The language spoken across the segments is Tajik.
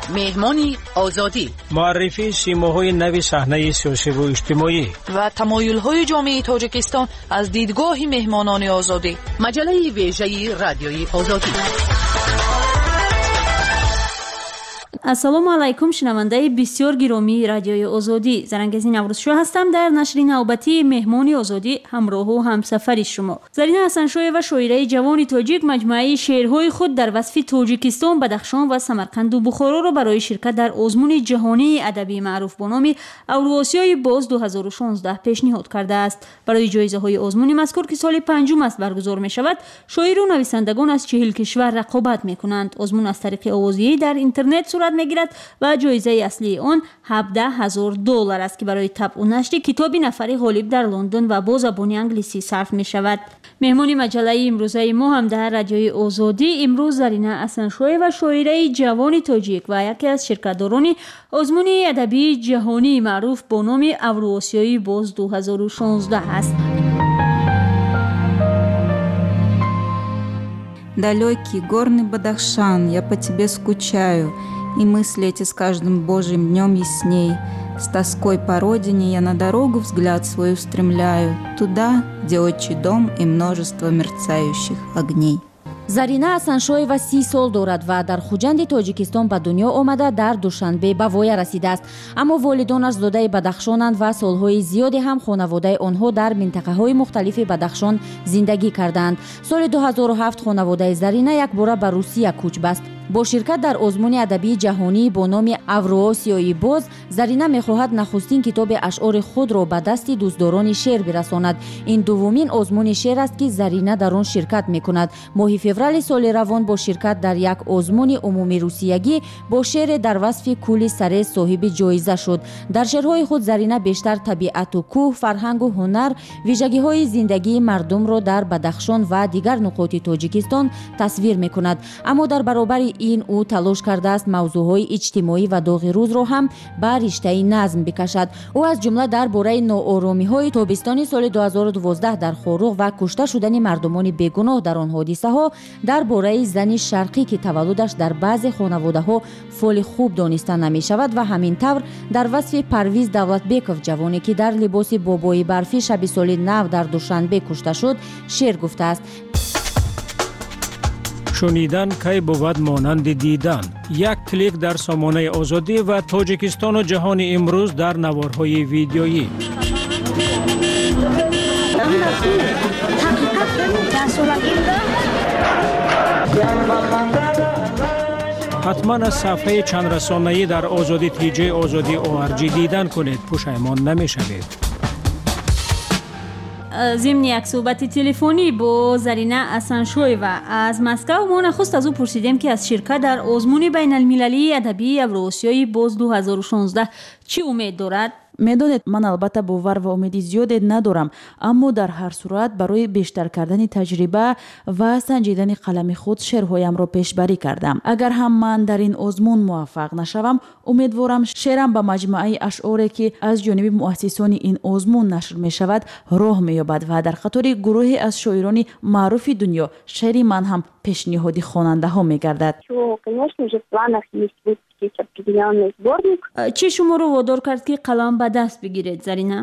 مهمانی آزادی، معرفی سیماهای نوی صحنه سیاسی و اجتماعی و تمایل‌های جامعه تاجیکستان از دیدگاه مهمانان آزادی. مجله ویژه رادیوی آزادی. السلام علیکم شنونده بسیار گرامی رادیوی آزادی، زرنگزی نوروزشو هستم. در نشر نوبتی مهمانی آزادی همراه و همسفر شما زرینه حسنشوی و شاعره جوان تاجیک مجموعه شعرهای خود در وصف تاجیکستان، بدخشان و سمرقند و بخارا را برای شرکت در آزمون جهانی ادبی معروف با نام اوراسیای باز 2016 پیشنهاد کرده است. برای جایزه های آزمون مذکور که سال پنجم است برگزار می شود، شاعر و نویسندگان از 40 کشور رقابت می کنند. آزمون از طریق آوازی در اینترنت صورت میگیرد و جایزه اصلی آن $17,000 است که برای طبع و نشر کتاب نفر غالب در لندن و با زبان انگلیسی صرف می شود. مهمان مجله امروزه ما هم در رادیوی آزادی امروز زرینه حسنشوی و شاعره جوان تاجیک و یکی از شرکتداران آزمون ادبی جهانی معروف با نام اوراسیای باز 2016 است. Далекий горный Бадахшан, я по тебе скучаю, и мысли эти с каждым божьим днем ясней. С тоской по родине я на дорогу взгляд свой устремляю, туда, где отчий дом и множество мерцающих огней. зарина ҳасаншоева 30 сол дорад ва дар хуҷанди тоҷикистон ба дунё омада дар душанбе ба воя расидааст. аммо волидонаш зодаи бадахшонанд ва солҳои зиёде ҳам хонаводаи онҳо дар минтақаҳои мухталифи бадахшон зиндагӣ кардаанд. соли 2007 хонаводаи зарина якбора ба русия кӯч баст. бо ширкат дар озмуни адабии ҷаҳонӣ бо номи авроосиёи боз, зарина мехоҳад нахустин китоби ашъори худро ба дасти дӯстдорони шеър бирасонад. ин дуввумин озмуни шеър аст ки зарина дар он ширкат мекунад. моҳи феврали соли равон бо ширкат дар як озмуни умумии русиягӣ бо шеъре дар васфи кӯли сарез соҳиби ҷоиза шуд. дар шеърҳои худ зарина бештар табиату кӯҳ, фарҳангу ҳунар, вижагиҳои зиндагии мардумро дар бадахшон ва дигар нуқоти тоҷикистон тасвир мекунад. аммо дар баробари ин ӯ талош кардааст мавзӯъҳои иҷтимоӣ ва доғи рӯзро ҳам ба риштаи назм бикашад. ӯ аз ҷумла дар бораи нооромиҳои тобистони соли 2012 дар хоруғ ва кушта шудани мардумони бегуноҳ дар он ҳодисаҳо, дар бораи зани шарқӣ ки таваллудаш дар баъзе хонаводаҳо фоли хуб дониста намешавад ва ҳамин тавр дар васфи Парвиз Давлатбеков, ҷавоне ки дар либоси бобои барфӣ шаби соли нав дар Душанбе кушта шуд, шеър гуфтааст. шунидан кай бувад монанди дидан. як клик дар сомонаи озодӣ ва тоҷикистону ҷаҳони имрӯз дар наворҳои видеоӣ. ҳатман аз сафҳаи чандрасонаӣ дар озоди тиҷаи озоди ORG дидан кунед, пушаймон намешавед. ضمن یک صحبت تلفنی با زرینه حسنشویeva از مسکو ما نخست از او پرسیدیم که از شرکت در آزمون بین المللی ادبی اوراسیای باز 2016 چی امید دارد؟ медонед ман албатта бовар ва умеди зиёде надорам, аммо дар ҳар сурат барои бештар кардани таҷриба ва санҷидани қалами худ шеърҳоямро пешбарӣ кардам. агар ҳам ман дар ин озмун муваффақ нашавам, умедворам шеърам ба маҷмӯаи ашъоре ки аз ҷониби муассисони ин озмун нашр мешавад роҳ меёбад ва дар қатори гурӯҳе аз шоирони маъруфи дунё шеъри ман ҳам пешниҳоди хонандаҳо мегардад. چی شما رو وادار کرد که قلم به دست بگیرید زرینه؟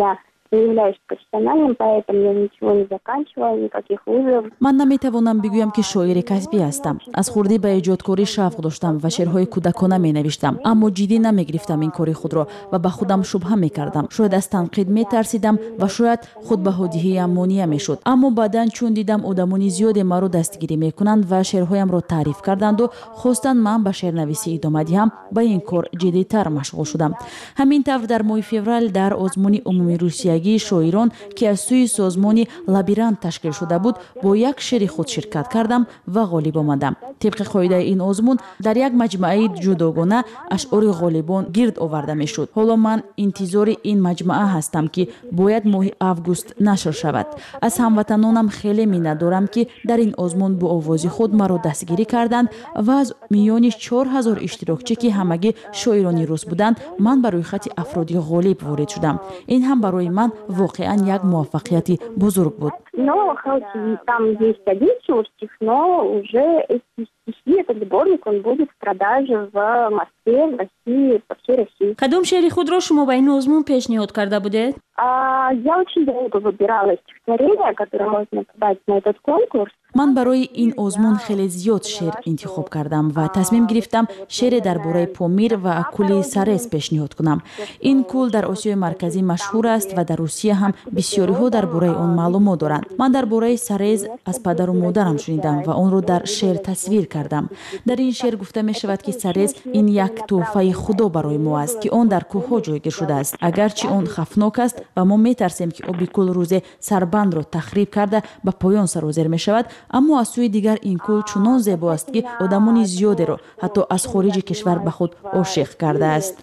ман наметавонам бигӯям ки шоири касбӣ ҳастам. аз хурдӣ ба эҷодкорӣ шавқ доштам ва шеърҳои кӯдакона менавиштам, аммо ҷиддӣ намегирифтам ин кори худро ва ба худам шубҳа мекардам. шояд аз танқид метарсидам ва шояд худбаҳодиҳиям монеа мешуд. аммо баъдан чун дидам одамони зиёде маро дастгирӣ мекунанд ва шеърҳоямро таъриф карданду хостанд ман ба шеърнависӣ идома диҳам, ба ин кор ҷиддитар машғул шудам. ҳамин тавр дар моҳи феврал дар озмуни умумии русиягии шоирон ки аз сӯи созмони лабирант ташкил шуда буд, бо як шеъри худ ширкат кардам ва ғолиб омадам. тибқи қоидаи ин озмун дар як маҷмӯаи ҷудогона ашъори ғолибон гирд оварда мешуд. ҳоло ман интизори ин маҷмӯа ҳастам ки бояд моҳи август нашр шавад. аз ҳамватанонам хеле миннат дорам ки дар ин озмун бо овози худ маро дастгирӣ карданд ва аз миёни 4000 иштирокчӣ ки ҳамагӣ шоирони рус буданд, ман ба рӯйхати афроди ғолиб ворид шудам. ин ҳам барои ман воқеан як муваффақияти бузург буд. Но хоть там есть один сурстих, но уже эти стихи, этот сборник сборник, он будет в продаже в Москве, в России, по всей России. кадом шеъри худро шумо ба ин озмун пешниҳод карда будед? Я очень долго выбирала стихотворение, которое можно подать на этот конкурс. ман барои ин озмун хеле зиёд шеър интихоб кардам ва тасмим гирифтам шеъре дар бораи помир ва кӯли сарез пешниҳод кунам. ин кӯл дар осиёи марказӣ машҳур аст ва дар русия ҳам бисёриҳо дар бораи он маълумот доранд. ман дар бораи сарез аз падару модарам шунидам ва онро дар шеър тасвир кардам. дар ин шеър гуфта мешавад ки сарез ин як тӯҳфаи худо барои мо аст ки он дар кӯҳҳо ҷойгир шудааст. агарчи он хафнок аст ва мо метарсем ки оби кӯл рӯзе сарбандро тахриб карда ба поён сарозер мешавад, аммо аз сӯи дигар ин кӯл чунон зебо аст ки одамони зиёдеро ҳатто аз хориҷи кишвар ба худ ошиқ кардааст.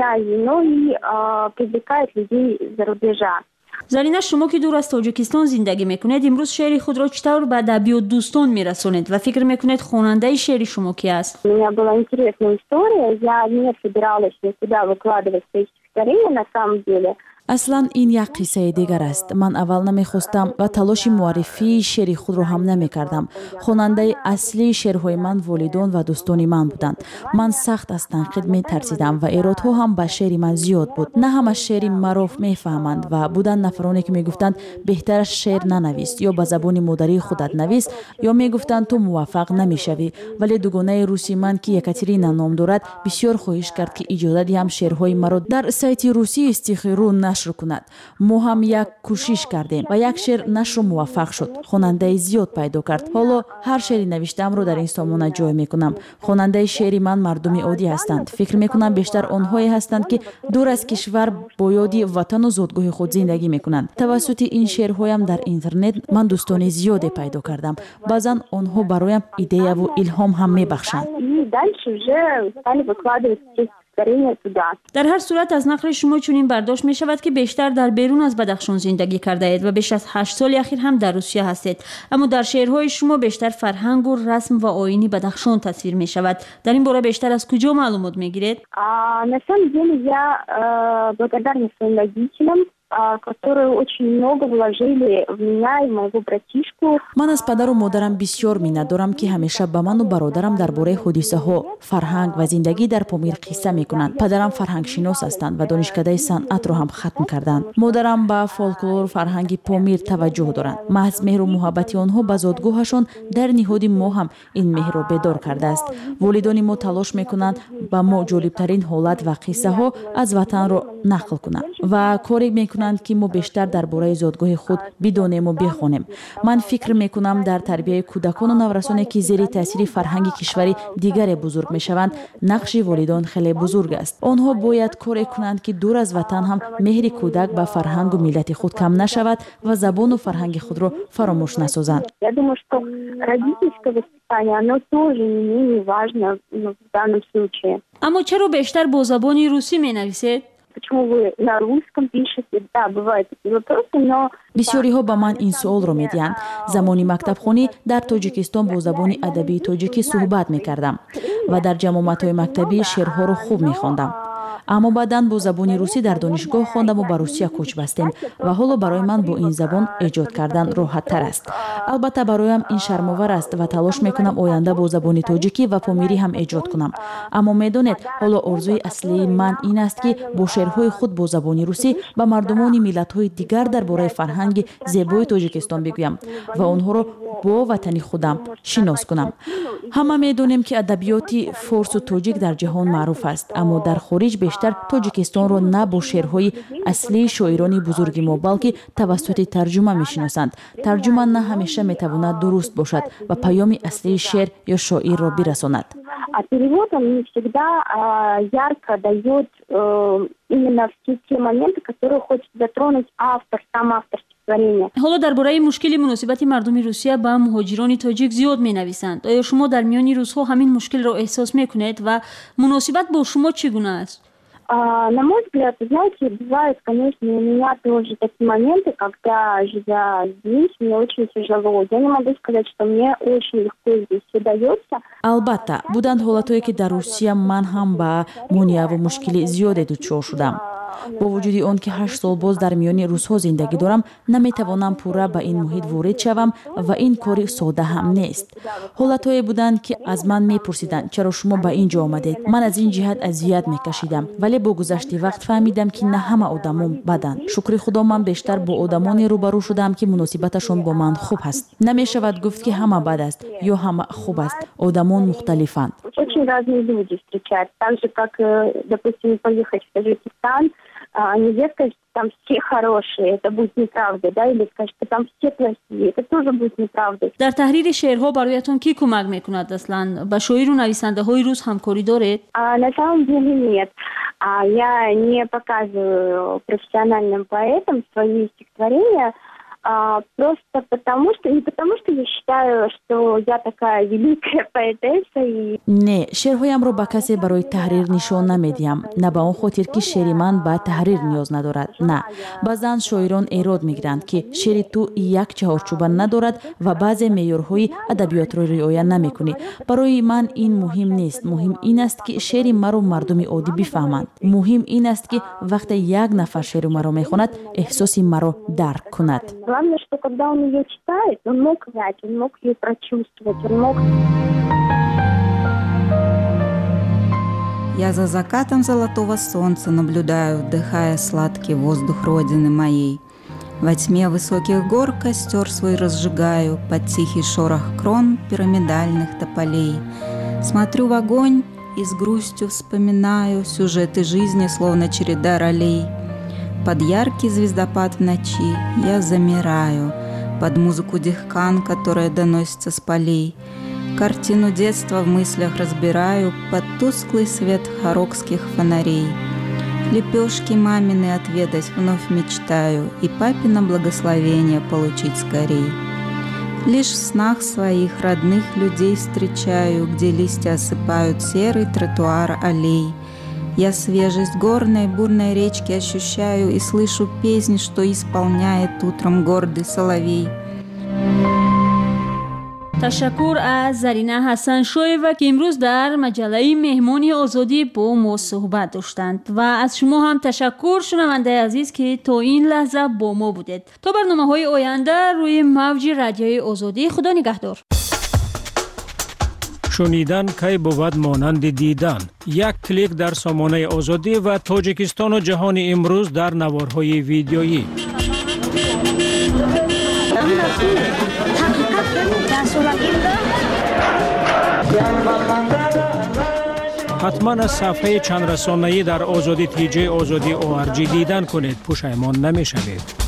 зарина, шумо ки дур аз тоҷикистон зиндагӣ мекунед, имрӯз шеъри худро чӣ тавр ба адабиётдӯстон мерасонед ва фикр мекунед хонандаи шеъри шумо ки аст? У меня была интересная история. Я не собиралась никуда выкладывать свои стихотворения на самом деле. аслан ин як қиссаи дигар аст. ман аввал намехостам ва талоши муаррифии шеъри худро ҳам намекардам. хонандаи аслии шеърҳои ман волидон ва дӯстони ман буданд. ман сахт аз танқид метарсидам ва эродҳо ҳам ба шеъри ман зиёд буд. на ҳама шеъри маро мефаҳманд ва буданд нафароне ки мегуфтанд беҳтараш шеър нанавис ё ба забони модарии худат навис ё мегуфтанд ту муваффақ намешавӣ. вале дугонаи рӯси ман ки Екатерина ном дорад бисёр хоҳиш кард ки иҷозат диҳам шеърҳои маро дар сайти русии стихи.ру нашр кунад. мо ҳам як кӯшиш кардем ва як шеър нашру муваффақ шуд. хонандаи зиёд пайдо кард. ҳоло ҳар шеъри навиштаамро дар ин сомона ҷой мекунам. хонандаи шеъри ман мардуми оддӣ ҳастанд. фикр мекунам бештар онҳое ҳастанд ки дур аз кишвар бо ёди ватану зодгоҳи худ зиндагӣ мекунанд. тавассути ин шеърҳоям дар интернет ман дӯстони зиёде пайдо кардам. баъзан онҳо бароям идеяву илҳом ҳам мебахшанд. дар ҳар сурат аз нақли шумо чунин бардошт мешавад ки бештар дар берун аз Бадахшон зиндагӣ кардаед ва беш аз 8 соли ахир ҳам дар Русия ҳастед. аммо дар шеърҳои шумо бештар фарҳангу расм ва оини Бадахшон тасвир мешавад. дар ин бора бештар аз куҷо маълумот мегиред? На самом деле я благодарна своим родителям, которые очень много вложили в меня и моего братишку. ман аз падару модарам бисёр миннат дорам ки ҳамеша ба ману бародарам дар бораи ҳодисаҳо, фарҳанг ва зиндагӣ дар Помир қисса мекунанд. падарам фарҳангшинос ҳастанд ва донишкадаи санъатро ҳам хатм карданд. модарам ба фолклор фарҳанги Помир таваҷҷӯҳ доранд. маҳз меҳру муҳаббати онҳо ба зодгоҳашон дар ниҳоди мо ҳам ин меҳрро бедор кардааст. волидони мо талош мекунанд ба мо ҷолибтарин ҳолат ва қиссаҳо аз ватанро нақл кунанд ва коре мекунанд ки мо бештар дар бораи зодгоҳи худ бидонему бихонем. ман фикр мекунам дар тарбияи кӯдакону наврасоне ки зери таъсири фарҳанги кишвари дигаре бузург мешаванд, нақши волидон хеле бузург аст. онҳо бояд коре кунанд ки дур аз ватан ҳам меҳри кӯдак ба фарҳангу миллати худ кам нашавад ва забону фарҳанги худро фаромӯш насозанд. Я думаю, что родительское воспитание, оно тоже не менее важно в данном случае. аммо чаро бештар бо забони русӣ менависед? Почему вы на русском пишете? Да, бывают такие вопросы, но... бисёриҳо ба ман ин суолро медиҳанд. замони мактабхонӣ дар Тоҷикистон бо забони адабии тоҷикӣ суҳбат мекардам ва дар ҷамоматҳои мактабӣ шеърҳоро хуб мехондам. аммо баъдан бо забони русӣ дар донишгоҳ хондаму ба Русия кӯч бастем ва ҳоло барои ман бо ин забон эҷод кардан роҳаттар аст. албатта бароям ин шармовар аст ва талош мекунам оянда бо забони тоҷикӣ ва помирӣ ҳам эҷод кунам. аммо медонед, ҳоло орзуи аслии ман ин аст ки бо шеърҳои худ бо забони русӣ ба мардумони миллатҳои дигар дар бораи фарҳанги зебои Тоҷикистон бигӯям ва онҳоро бо ватани худам шинос кунам. ҳама медонем ки адабиёти форсу тоҷик дар ҷаҳон маъруф аст, аммо дар хориҷ бештар Тоҷикистонро на бо шеърҳои аслии шоирони бузурги мо, балки тавассути тарҷума мешиносанд. тарҷума на ҳамеша метавонад дуруст бошад ва паёми аслии шеър ё шоирро бирасонад. А перевод он не всегда ярко дает именно все те моменты, которые хочет затронуть автор, сам автор стихотворения. ҳоло дар бораи мушкили муносибати мардуми Русия ба муҳоҷирони тоҷик зиёд менависанд. оё шумо дар миёни русҳо ҳамин мушкилро эҳсос мекунед ва муносибат бо шумо чӣ гуна аст? На мой взгляд, знаете, бывают, конечно, у меня тоже такие моменты, когда, живя здесь, мне очень тяжело. Я не могу сказать, что мне очень легко здесь все дается. албатта буданд ҳолатое ки дар Русия ман ҳам ба монеаву мушкили зиёде дучор шудам. با وجود آن که 8 سال باز در میان روزها زندگی دارم نمیتوانم پورا به این محیط وارد شوم و این کاری ساده هم نیست. حالتهایی بودند که از من میپرسیدند چرا شما به اینجا آمدید. من از این جهت اذیت میکشیدم، ولی با گذشت وقت فهمیدم که نه همه آدمان بدند. شکر خدا من بیشتر با آدمانی روبرو شدم که مناسبتشون با من خوب است. نمیشود گفت که همه بد است یا همه خوب است. آدمان مختلفند. Очень разные люди встречаются. Так же, как, допустим, поехать в Таджикистан, нельзя сказать, что там все хорошие, это будет неправда, да, или сказать, что там все плохие, это тоже будет неправда. در تحریر شعرها برایتون کی کمک میکند اصلا؟ با شاعر و نویسنده های روز همکاری دارید؟ На самом деле нет. Я не показываю профессиональным поэтам свои стихотворения, просто не потому, что я считаю, что я такая великая поэтесса и... نه، شعرهایم را به کسی برای تحریر نشان نمیدیم. نه به آن خاطر که شعر من به تحریر نیاز ندارد. نه، بعضا شاعران ایراد میگیرند که شعر تو یک چهارچوب ندارد و بعضی معیارهای ادبیات را رعایت نمیکنی. برای من این مهم نیست. مهم این است که شعر مرا مردم عادی بفهمند. مهم این است که وقتی یک نفر شعر مرا میخواند احساس مرا درک کند. Главное, что когда он ее читает, он мог знать, он мог ее прочувствовать, он мог... Я за закатом золотого солнца наблюдаю, вдыхая сладкий воздух родины моей. Во тьме высоких гор костер свой разжигаю, под тихий шорох крон пирамидальных тополей. Смотрю в огонь и с грустью вспоминаю сюжеты жизни, словно череда ролей. Под яркий звездопад в ночи я замираю, под музыку дихкан, которая доносится с полей. Картину детства в мыслях разбираю под тусклый свет хорокских фонарей. Лепешки мамины отведать вновь мечтаю и папино благословение получить скорей. Лишь в снах своих родных людей встречаю, где листья осыпают серый тротуар аллей. Я свежесть горной бурной речки ощущаю и слышу песнь, что исполняет утром гордый соловей. تشکر از زرینه حسن شویو که امروز در مجله مهمانی آزادی با ما صحبت داشتند و از شما هم تشکر شنونده عزیز که تا این لحظه با ما بودید. تا برنامه‌های آینده روی موج رادیوی آزادی. خدا نگهدار. شنیدن کی بود مانند دیدن. یک کلیک در سامانه آزادی و تاجیکستان و جهان امروز در نوارهای ویدیویی. حتما از صفحه چند رسانه‌ای در آزادی تیجی آزادی ORG دیدن کنید. پشیمان نمی‌شوید.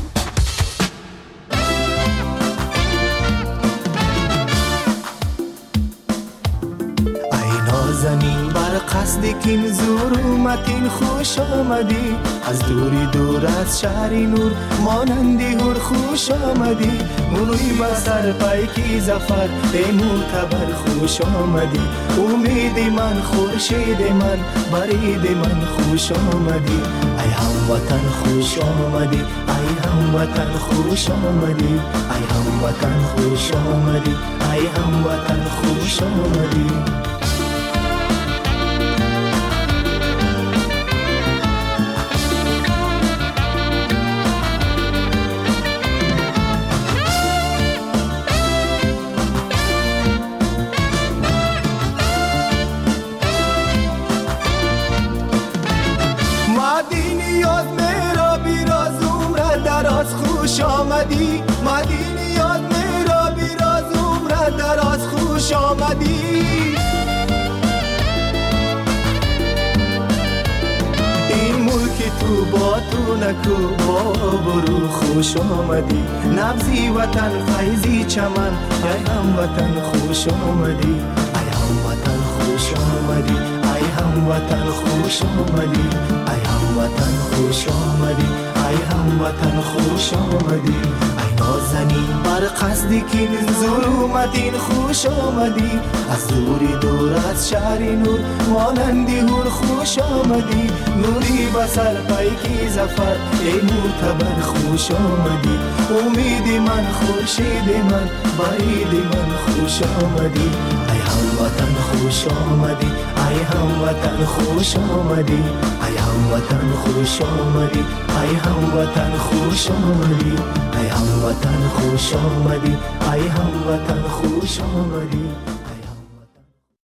زمین بر قصد کین زور اومدین خوش آمدی از دوری دور از شهری نور مانندی هر خوش آمدی منوی بسر پیکی زفر ای معتبر خوش آمدی امید من خورشید من برید من خوش آمدی ای هموطن خوش آمدی ای هموطن خوش آمدی ای هموطن خوش آمدی ای هموطن خوش آمدی آمدی مدینی یاد میرا بیراز عمر دراز خوش آمدی این ملک تو با تو نکو با برو خوش آمدی نبزی وطن فیضی چمن ای هم وطن خوش آمدی ای هم وطن خوش آمدی ای هم وطن خوش آمدی ای هم وطن خوش آمدی ای هموطن خوش آمدی ای نازنین بر قصد کین زور اومدین خوش آمدی از دوری دور از شهری نور مانندی هر خوش آمدی نوری بسر پیکی زفر ای معتبر خوش آمدی امید من خورشید من برید من خوش آمدی ای هموطن خوش خوش آمدی ای هموطن خوش آمدی ای هموطن خوش آمدی ای هموطن خوش آمدی ای هموطن خوش آمدی ای هموطن خوش آمدی